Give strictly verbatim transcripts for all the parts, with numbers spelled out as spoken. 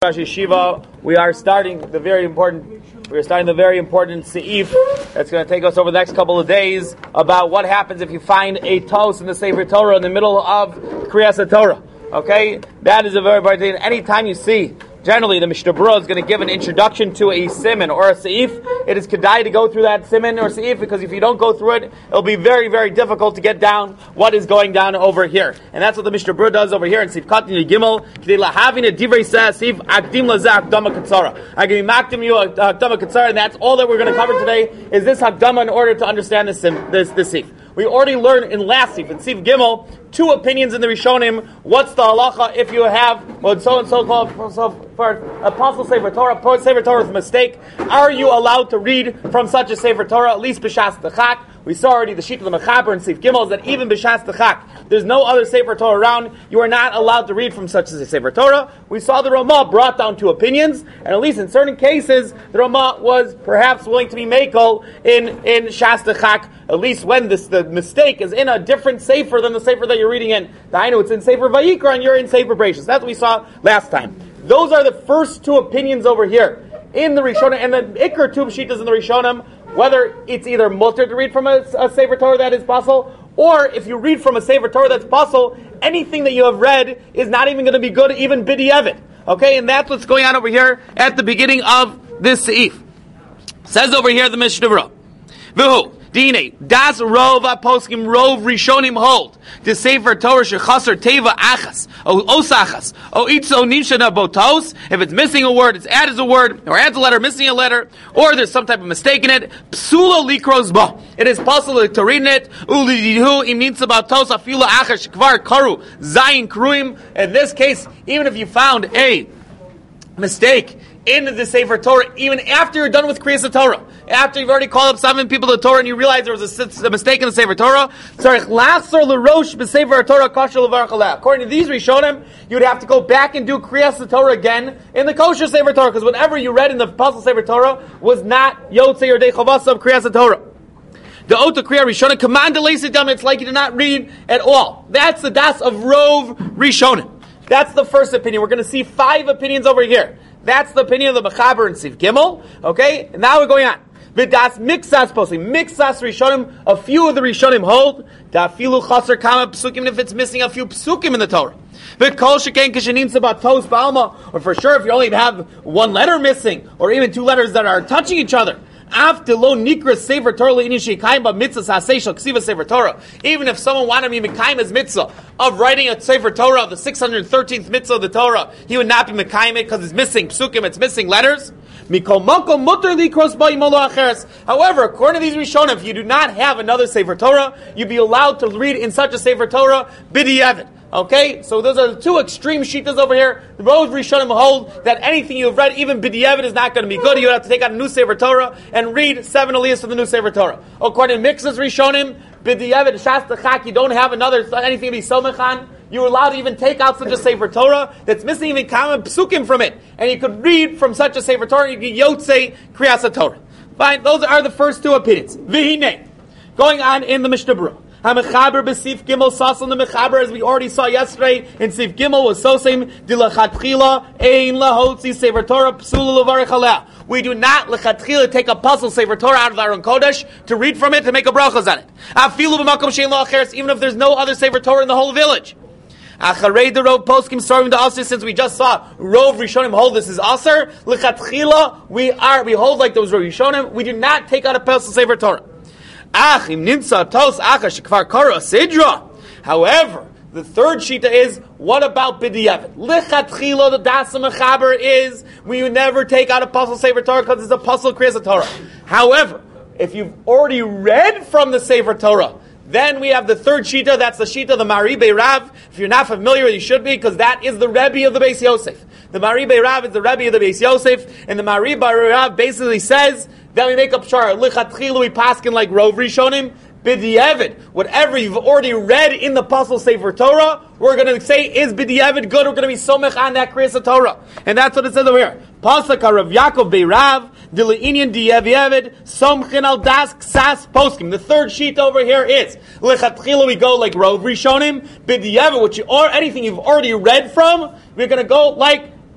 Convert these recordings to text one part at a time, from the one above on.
Rosh Yeshiva, we are starting the very important. We are starting the very important seif that's going to take us over the next couple of days about what happens if you find a tos in the Sefer Torah in the middle of Kriyas Torah. Okay, that is a very important thing. Anytime you see, generally the Mishnah Berurah is going to give an introduction to a siman or a seif. It is kedai to go through that siman or seif because if you don't go through it, it'll be very, very difficult to get down what is going down over here. And that's what the Mishnah Berurah does over here in Seif Katan Gimel. Kedei lahavin a divrei seif akdim lazak hakdama katsara. I can be makdim you a hakdama katsara, and that's all that we're going to cover today. Is this hakdama in order to understand this sim, this this seif? We already learned in last seif, in Seif Gimel, two opinions in the Rishonim. What's the halacha if you have well, so and so called so for apostle Sefer Torah, Sefer Torah is a mistake? Are you allowed to read from such a Sefer Torah, at least b'shas d'chak? We saw already the sheet of the Mechaber in Seif Gimel is that even b'shas d'chak, there's no other Sefer Torah around. You are not allowed to read from such a Sefer Torah. We saw the Ramah brought down two opinions, and at least in certain cases, the Ramah was perhaps willing to be makel in in shas d'chak, at least when this the mistake is in a different Sefer than the Sefer that you're reading in. I know it's in Sefer Vayikra and you're in Sefer Bereshis. That's what we saw last time. Those are the first two opinions over here in the Rishonim, and the Ikar two Shitas in the Rishonim, whether it's either mutter to read from a, a Sefer Torah that is possible, or if you read from a Sefer Torah that's possible, anything that you have read is not even going to be good, even b'diavad. Okay, and that's what's going on over here at the beginning of this seif. Says over here the Mishnah Berurah, V'hu Dine das rov aposkim rov rishonim hold the Sefer Torah shechaser teva achas o osachas o itzo nimshana botos. If it's missing a word, it's added a word, or adds a letter, missing a letter, or there's some type of mistake in it. Psula likros ba. It is possible to read it. Ulidihu im nitza botos afila achas kvar karu zayin kruim. In this case, even if you found a mistake in the Sefer Torah, even after you're done with Kriyas Torah, after you've already called up seven people to the Torah and you realize there was a, a mistake in the Sefer Torah, according to these Rishonim, you would have to go back and do Kriyas Torah again in the kosher Sefer Torah, because whatever you read in the puzzle Sefer Torah was not Yotzei or Dei Chavasa of Kriyas Torah. The Ota Kriya Rishonim command the Leisi Dam, it's like you did not read at all. That's the Das of Rov Rishonim. That's the first opinion. We're going to see five opinions over here. That's the opinion of the Mechaber in Seif Gimel. Okay? And now we're going on. V'das mixas poslim. Mixas Rishonim, a few of the Rishonim hold. Dafilu chaser kama psukim, if it's missing a few psukim in the Torah. V'kol sheken kishanim sabat tos ba'alma. Or for sure, if you only have one letter missing, or even two letters that are touching each other. After lo nikra Sefer Torah le'inishi kaim ba mitzvah sa'seishal ksiva Sefer Torah. Even if someone wanted me mekayim as mitzvah of writing a Sefer Torah of the six hundred thirteenth mitzvah of the Torah, he would not be mekayim it because it's missing psukim, it's missing letters. Mikol makom mutar likros ba imolo acheres. However, according to these Rishonim, if you do not have another Sefer Torah, you'd be allowed to read in such a Sefer Torah b'diavad. Okay, so those are the two extreme shitas over here. The Rov Rishonim hold that anything you've read, even b'diavad, is not going to be good. You have to take out a new Sefer Torah and read seven aliyahs of the new Sefer Torah. According to Mixas Rishonim, b'diavad, shas d'chak, you don't have another anything to be somechan. You're allowed to even take out such a Sefer Torah that's missing even common psukim from it, and you could read from such a Sefer Torah. You can yotzei Kriyas Torah. Fine, those are the first two opinions. V'hinei, going on in the Mishnah Berurah. HaMechaber b'Seif Gimel Sasal, the Mechaber, as we already saw yesterday in Seif Gimel, was so same dilachatchila ein lahotzi Sefer Torah psula levarich aleh. We do not lechatchila take a puzzle Sefer Torah out of our own kodesh to read from it to make a brachas on it. Afilu b'makom shein lo acheres, even if there's no other Sefer Torah in the whole village. Acharei the Rov poskim starting the aser, since we just saw Rov Rishonim hold this is aser. Lechatchila we are we hold like those Rov Rishonim. We do not take out a puzzle Sefer Torah. However, the third shita is, what about b'diavad? Lichatchila, the das mechaber is, we would never take out a puzzle Sefer Torah because it's a puzzle Kriyas Torah. However, if you've already read from the Sefer Torah, then we have the third shita, that's the shita of the Maribei Rav. If you're not familiar, you should be, because that is the Rebbe of the Beis Yosef. The Maribei Rav is the Rebbe of the Beis Yosef, and the Maribei Rav basically says, then we make up shar, lichatchilu we paskin like Rov Rishonim, b'diavad. Whatever you've already read in the Puzzle Sefer Torah, we're going to say, is b'diavad good? We're going to be somech on that Kriyas Torah. And that's what it says over here. Pasuk Rav Yaakov Beirav, Dileinian diyavid, somchin al das ksas poskim. The third sheet over here is, lichatchilu we go like Rov Rishonim, b'diavad, which you, or anything you've already read from, we're going to go like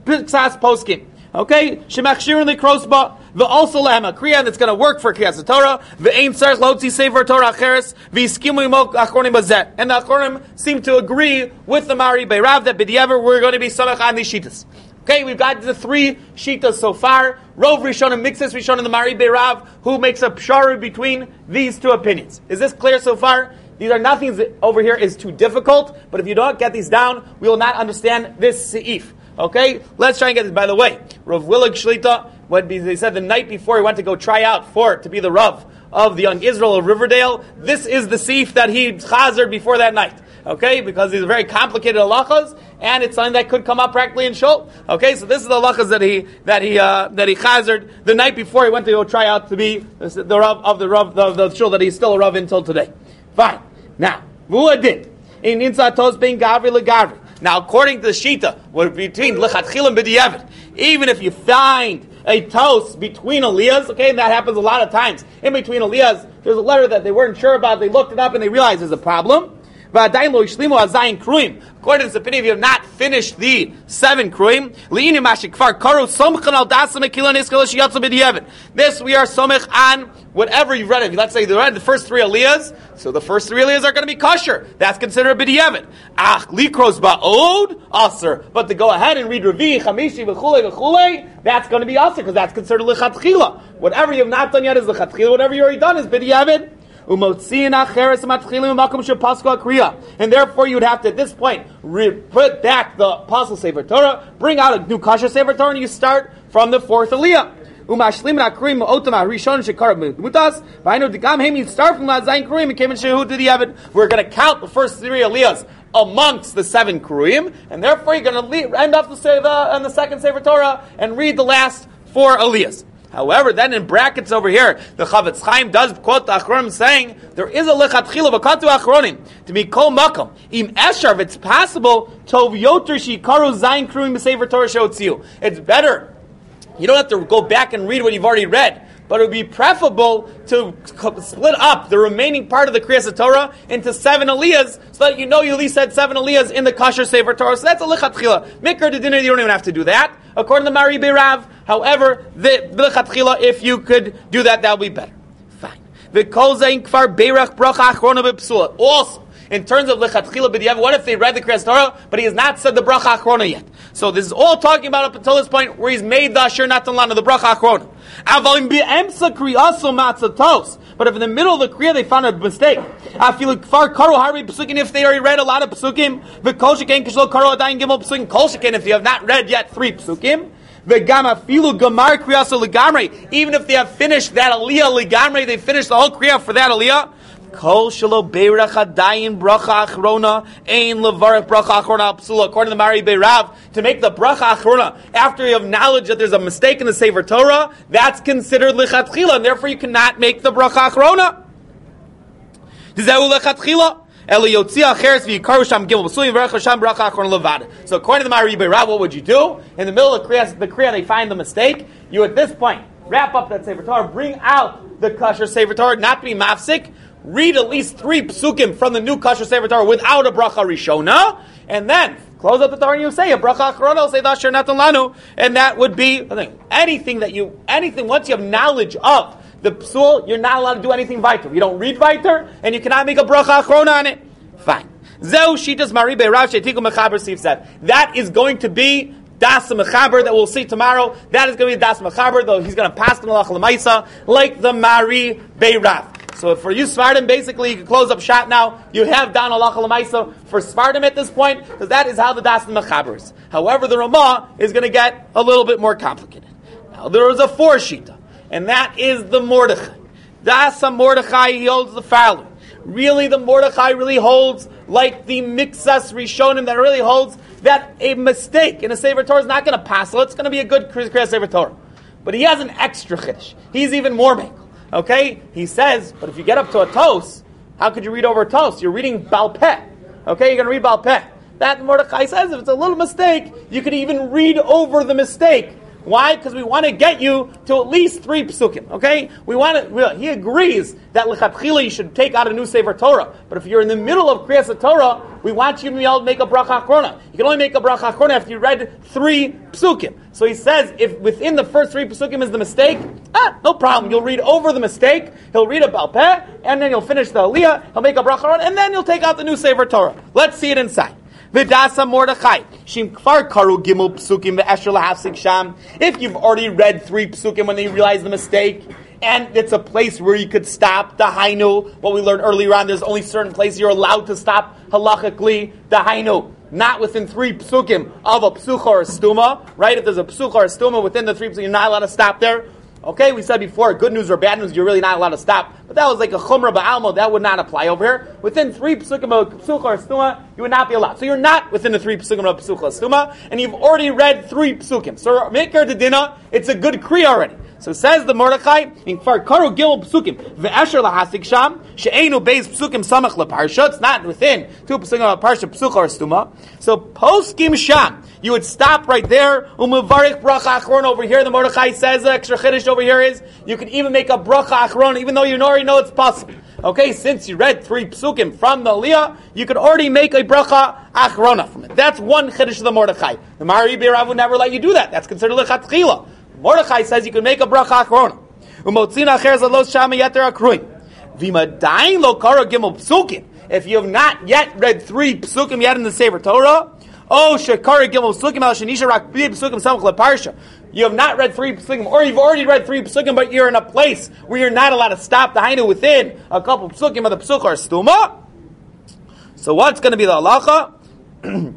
Piksas Poskim. Okay, Shemachshirin the Krosba, the also Lehema Kriya that's going to work for Kriyas Torah, the Ein Sarch Lotzi Sefer Torah Acheres, V'Skimu Imok Achronim Bazeh. And the Achronim seem to agree with the Mari Beirav that B'di'ever we're going to be Samach on these Shitas. Okay, we've got the three Shitas so far. Rov Rishonim, Mixes Rishonim, the Mari Beirav, who makes a pshara between these two opinions. Is this clear so far? These are nothing over here is too difficult, but if you don't get these down, we will not understand this Seif. Okay, let's try and get this. By the way, Rav Willig Shlita, what they said the night before he went to go try out for to be the Rav of the Young Israel of Riverdale, this is the Seif that he chazered before that night. Okay, because these are very complicated halachas, and it's something that could come up practically in shul. Okay, so this is the halachas that he that he uh, that he chazered the night before he went to go try out to be the, the Rav of the Rav the, the shul that he's still a Rav until today. Fine. Now, Vua did in Insa Tos being Gavri LeGavri. Now, according to the Shita, what between Lechatchil and B'di'evet, even if you find a toast between aliyahs, okay, and that happens a lot of times, in between aliyahs, there's a letter that they weren't sure about, they looked it up and they realized there's a problem. According to this opinion, if you have not finished the seven kruim, this we are somech on whatever you've read. Let's say you read the first three aliyahs, so the first three aliyahs are going to be kosher. That's considered b'di'evet. Ach, likros ba'od, aser. But to go ahead and read Revi, Chamishi, v'chulei, v'chulei, that's going to be aser, because that's considered lichatchila. Whatever you have not done yet is lichatchila. Whatever you already done is b'di'evet. And therefore you would have to, at this point, re- put back the Apostle Sefer Torah, bring out a new Kasher Sefer Torah, and you start from the fourth Aliyah. We're going to count the first three Aliyahs amongst the seven Kruim, and therefore you're going to end up the, the, on the second Sefer Torah and read the last four Aliyahs. However, then in brackets over here, the Chavetz Chaim does quote the Achronim saying there is a lechatchila v'katu Achronim to be kol makom im esher. If it's possible, tov yoter shikaru zayin kruim b'sefer Torah sheotziu. It's better. You don't have to go back and read what you've already read, but it would be preferable to split up the remaining part of the Kriyas Torah into seven aliyahs, so that you know you at least had seven aliyahs in the Kasher Sefer Torah. So that's a lechatchila. Mikra de dinner, you don't even have to do that. According to Mari Beirav, however, the lechatchila, if you could do that, that would be better. Fine. Also, in terms of lechatchila b'di'evet, what if they read the Kriyas Torah, but he has not said the bracha achrona yet? So this is all talking about up until this point where he's made the asher natan lana, the bracha achrona. But if in the middle of the kriya they found a mistake, if they already read a lot of psukim, if you have not read yet three psukim, even if they have finished that aliyah ligamre, they finished the whole kriya for that aliyah. Kol shelo beirach adayin bracha achrona ein levarach bracha achrona psula. According to Mari Beirav, to make the bracha achrona after you have knowledge that there's a mistake in the Sefer Torah, that's considered lichatchila, and therefore you cannot make the bracha achrona. Dizehu lichatchila. So according to the Mari Beirav, what would you do? In the middle of the kriya, the kriya they find the mistake, you at this point wrap up that Sefer Torah, bring out the Kasher Sefer Torah, not to be mafsik, read at least three psukim from the new Kasher Sefer Torah without a bracha rishona, and then close up the Torah and you say a bracha achrona, say the asher natan lanu, and that would be anything that you, anything, once you have knowledge of the psul, you're not allowed to do anything weiter. You don't read weiter, and you cannot make a bracha achrona on it. Fine. Zeu shitas Mari Beirav she'tiku mechaber Sif said. That is going to be Das Mechaber that we'll see tomorrow. That is going to be Das Mechaber, though he's going to pass the Malach L'maisa like the Mari Beirav. So for you Svardim, basically you can close up shop now. You have down Halacha L'maisa for Svardim at this point, because that is how the Das Mechaber is. However, the Ramah is going to get a little bit more complicated. Now there is a fourth shita, and that is the Mordechai. Das Mordechai, he holds the following. Really, the Mordechai really holds like the Mixas Rishonim that really holds that a mistake in a Sefer Torah is not going to pass. So it's going to be a good Kriyas Sefer Torah. But he has an extra chiddush. He's even more mekel. Okay? He says, but if you get up to a tos, how could you read over a tos? You're reading Baal Peh. Okay? You're going to read Baal Peh. That Mordechai says if it's a little mistake, you could even read over the mistake Why? Because we want to get you to at least three psukim, okay? We want to, he agrees that lechatchila you should take out a new Sefer Torah. But if you're in the middle of Kriyas Torah, we want you to be able to make a bracha achrona. You can only make a bracha achrona after you read three psukim. So he says, if within the first three psukim is the mistake, ah, no problem. You'll read over the mistake, he'll read a Baal Peh, and then you'll finish the aliyah, he'll make a bracha achrona, and then you'll take out the new Sefer Torah. Let's see it inside. V'dasa Mordechai. Shim kfar karu gimel psukim ve'esher lahafsik sham. If you've already read three psukim when you realize the mistake, and it's a place where you could stop, dahainu, what we learned earlier on, there's only certain places you're allowed to stop halachically, dahainu, not within three psukim of a psucha or a stuma, right? If there's a psucha or a stuma within the three psukim, you're not allowed to stop there. Okay, we said before, good news or bad news, you're really not allowed to stop. But that was like a chumrah ba'almo, that would not apply over here. Within three psukim of a psucha or stuma, you would not be allowed. So you're not within the three psukim of a psucha or stuma, and you've already read three psukim. So Mikar Dedina, it's a good kriya already. So says the Mordechai, in Kfar Karu Gimel Psukim, ve'esher lahasik sham, she'einu beis psukim samach leparsha, it's not within two psukim of a parsha, psucha or stuma. So poskim sham, you would stop right there, u'mevarich bracha achron over here, the Mordechai says, the extra chiddush over here is, you can even make a bracha achron, even though you already know it's possible. Okay, since you read three psukim from the aliyah, you could already make a bracha achrona from it. That's one chiddush of the Mordechai. The Mari Beirav would never let you do that. That's considered lechatchila. Mordechai says you can make a bracha achrona. Umotzina acher zalos shama yeter akruim. V'madayin lo kara gimel psukim. If you have not yet read three psukim yet in the Sefer Torah, oh shekara gimel psukim al shenisha rak b'li psukim samach leparsha. You have not read three psukim, or you've already read three psukim, but you're in a place where you're not allowed to stop the hainu within a couple psukim of the psucha or stuma. So what's going to be the halacha?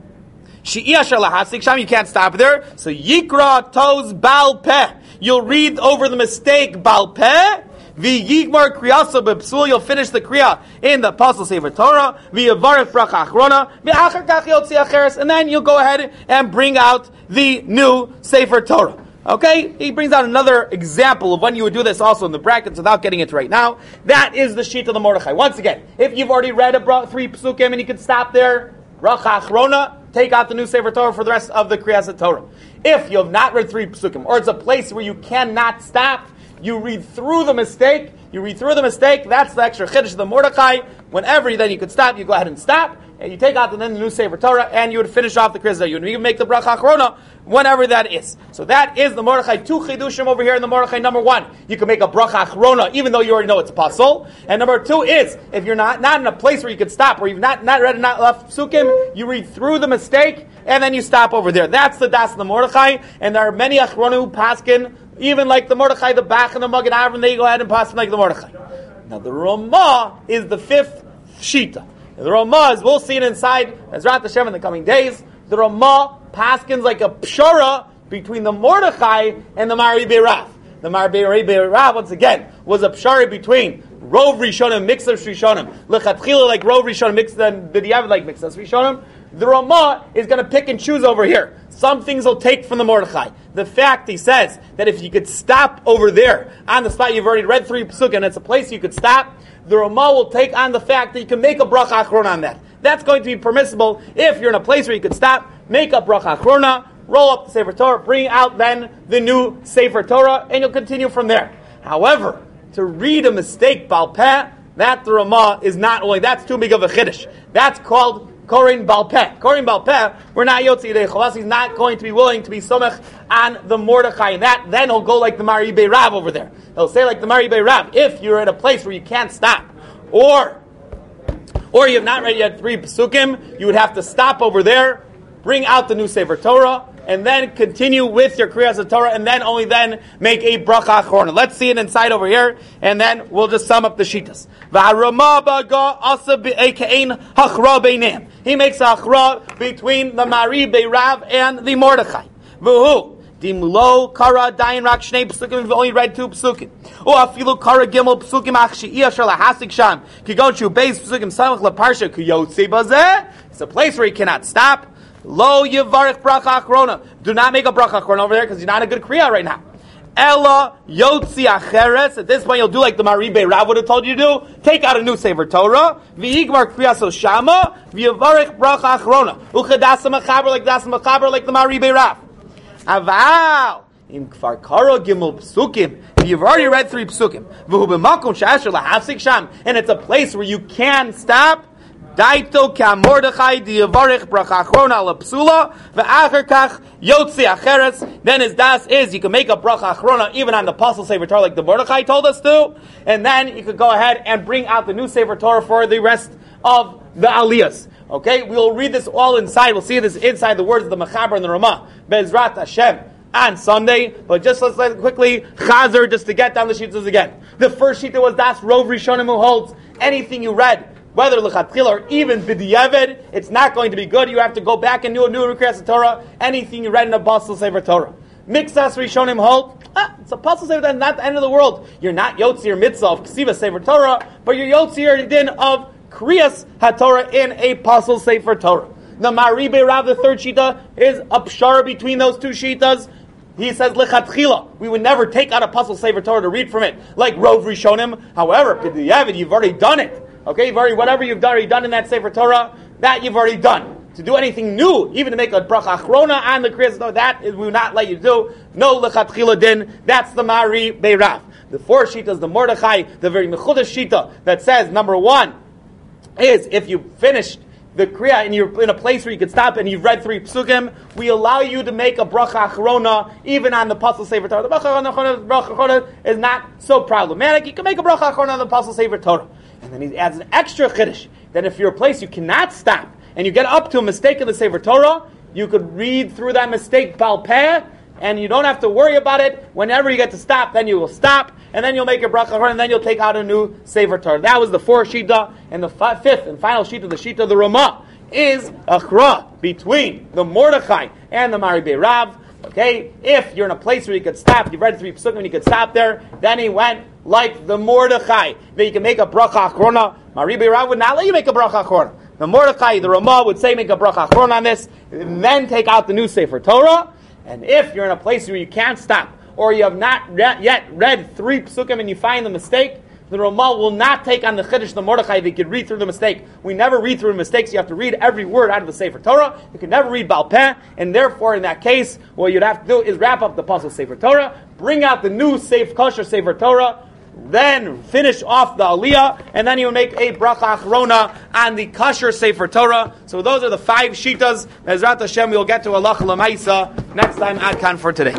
You can't stop there. So Yikra Toz Baal Peh. You'll read over the mistake Baal Peh. V'yigmar kriyasa b'psul. You'll finish the kriya in the Apostle Sefer Torah. V'yavarech bracha achrona. V'achar kach yotzi acheres. And then you'll go ahead and bring out the new Sefer Torah. Okay? He brings out another example of when you would do this also in the brackets without getting it right now. That is the sheet of the Mordechai. Once again, if you've already read a bra- three psukim and you can stop there, bracha achrona, take out the new Sefer Torah for the rest of the Kriyas Torah. If you have not read three psukim, or it's a place where you cannot stop, you read through the mistake, you read through the mistake, that's the extra chiddush of the Mordechai. Whenever then you could stop, you go ahead and stop, and you take out the, then the new Sefer Torah, and you would finish off the Kriyas Torah. You would even make the bracha achrona whenever that is. So that is the Mordechai. Two chidushim over here in the Mordechai. Number one, you can make a bracha achrona even though you already know it's pasul. And number two is, if you're not, not in a place where you can stop, or you've not, not read not left psukim, you read through the mistake, and then you stop over there. That's the das of the Mordechai, and there are many achronu paskin, even like the Mordechai, the Bach, and the Magen Avram, they go ahead and paskin like the Mordechai. Now the Ramah is the fifth shita. The Ramah, as we'll see it inside Ezrat Hashem in the coming days, the Ramah paskins like a pshara between the Mordechai and the Mari Beirav. The Mari Beirav, once again, was a pshara between Rov Rishonim, Mixas Rishonim, Lechatchila like Rov Rishonim, Mixas B'diavad like Mixas Rishonim. The Ramah is going to pick and choose over here. Some things he'll take from the Mordechai. The fact, he says, that if you could stop over there, on the spot, you've already read three psukim, and it's a place you could stop, the Ramah will take on the fact that you can make a bracha achrona on that. That's going to be permissible if you're in a place where you could stop, make a bracha achrona, roll up the Sefer Torah, bring out then the new Sefer Torah, and you'll continue from there. However, to read a mistake, Baal Peh, that the Ramah is not only, that's too big of a chiddush. That's called Korin Baal Peh. Korin Baal Peh, we're not Yotzi Yidei Chavas, he's not going to be willing to be somech on the Mordechai, and that, then he'll go like the Mari Beirav over there. He'll say like the Mari Beirav, if you're at a place where you can't stop, or or you have not read yet three psukim, you would have to stop over there, bring out the new Sefer Torah, and then continue with your Kriyas Torah, and then only then make a bracha achrona. Let's see it inside over here, and then we'll just sum up the shitas. He makes a hachra between the Mari Beirav and the Mordechai. V'hu dimlo kara dayin rak shnei psukim. We've only read two psukim. O afilu kara gimel psukim achshi iyashar lahasik sham kigonchu beis psukim samach leparsha kuyotzi bazeh. It's a place where you cannot stop. Lo yivarich bracha achrona. Do not make a bracha achrona over there because you're not a good kriya right now. Ella yotzi acheres. At this point, you'll do like the Mari Beirav would have told you to do. Take out a new Sefer Torah. V'yigmar kriyaso shama. V'yivarich bracha achrona. Uchadasa mechaber like das mechaber like the Mari Beirav. Aval. In Kfar Kara Gimel Psukim, you've already read three Psukim, V'hu b'makom she'asher lahafsik sham, and it's a place where you can stop. Daito ka'mordechai diyavarich bracha achrona lepsula ve'acher kach yotzi acheres. Then his das is you can make a bracha achrona even on the Apostle Sefer Torah like the Mordechai told us to, and then you could go ahead and bring out the new Sefer Torah for the rest of the Aliyahs. Okay, we'll read this all inside. We'll see this inside the words of the Mechaber and the Ramah. Be'ezrat Hashem on Sunday, but just let's let quickly chazer just to get down the shittas again. The first shita was das Rov Rishonim who holds anything you read, whether lechatchila or even b'diavad, it's not going to be good. You have to go back and do a new Kriyas Torah. Anything you read in a Apostle Sefer Torah. Mixas Rishonim hold, ah, it's a Apostle Sefer Torah, not the end of the world. You're not Yotzir Mitzvah of Ksiva Sefer Torah, but you're Yotzir Din of Kriyas HaTorah in a Apostle Sefer Torah. The Maribe Rav, the third shita, is a pshara between those two shitas. He says lechatchila, we would never take out a Apostle Sefer Torah to read from it, like Rov Rishonim. However, b'diavad, you've already done it. Okay, you've already, whatever you've done, already done in that Sefer Torah, that you've already done. To do anything new, even to make a bracha achrona on the Kriyas Torah, that is, we will not let you do. No lechatchila din. That's the Mari Beirav. The fourth shita is the Mordechai, the very mechudash shita that says number one is if you finished the Kriya and you're in a place where you can stop and you've read three psukim, we allow you to make a bracha achrona even on the Apostle Sefer Torah. The bracha achrona is not so problematic. You can make a bracha achrona on the Apostle Sefer Torah. And then he adds an extra chiddush that if you're a place you cannot stop and you get up to a mistake in the Sefer Torah, you could read through that mistake Baal Peh, and you don't have to worry about it. Whenever you get to stop, then you will stop, and then you'll make a bracha achrona, and then you'll take out a new Sefer Torah. That was the fourth shita, and the fi- fifth and final shita, the shita of the Ramah, is achra between the Mordechai and the Mari Beirav. Okay, if you're in a place where you could stop, you've read three psukim and you could stop there, then he went like the Mordechai, that you can make a bracha achrona. Mari Beirav would not let you make a bracha achrona. The Mordechai, the Ramah, would say make a bracha achrona on this, and then take out the new Sefer Torah. And if you're in a place where you can't stop, or you have not re- yet read three psukim and you find the mistake, the Ramah will not take on the chiddush the Mordechai that you could read through the mistake. We never read through mistakes. You have to read every word out of the Sefer Torah. You can never read Baal Peh, and therefore in that case, what you'd have to do is wrap up the Apostle Sefer Torah, bring out the new Sefer Kosher Sefer Torah, then finish off the Aliyah, and then you make a bracha achrona on the Kosher Sefer Torah. So those are the five shitas. Ezrat Hashem, we'll get to halacha l'maisa next time. Ad kan for today.